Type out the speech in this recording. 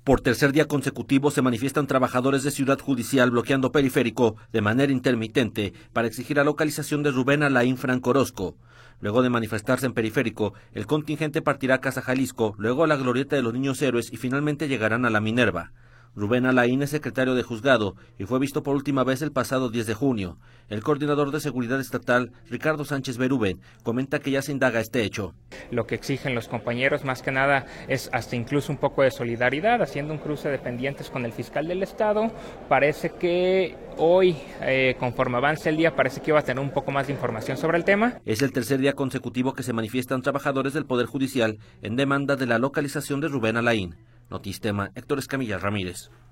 Por tercer día consecutivo se manifiestan trabajadores de Ciudad Judicial bloqueando Periférico de manera intermitente para exigir la localización de Rubén Alain Franco Orozco. Luego de manifestarse en Periférico, el contingente partirá a Casa Jalisco, luego a la Glorieta de los Niños Héroes y finalmente llegarán a la Minerva. Rubén Alain es secretario de juzgado y fue visto por última vez el pasado 10 de junio. El coordinador de seguridad estatal, Ricardo Sánchez Berube, comenta que ya se indaga este hecho. Lo que exigen los compañeros más que nada es hasta incluso un poco de solidaridad, haciendo un cruce de pendientes con el fiscal del estado. Parece que hoy, conforme avance el día, parece que iba a tener un poco más de información sobre el tema. Es el tercer día consecutivo que se manifiestan trabajadores del Poder Judicial en demanda de la localización de Rubén Alain. Notistema, Héctor Escamilla Ramírez.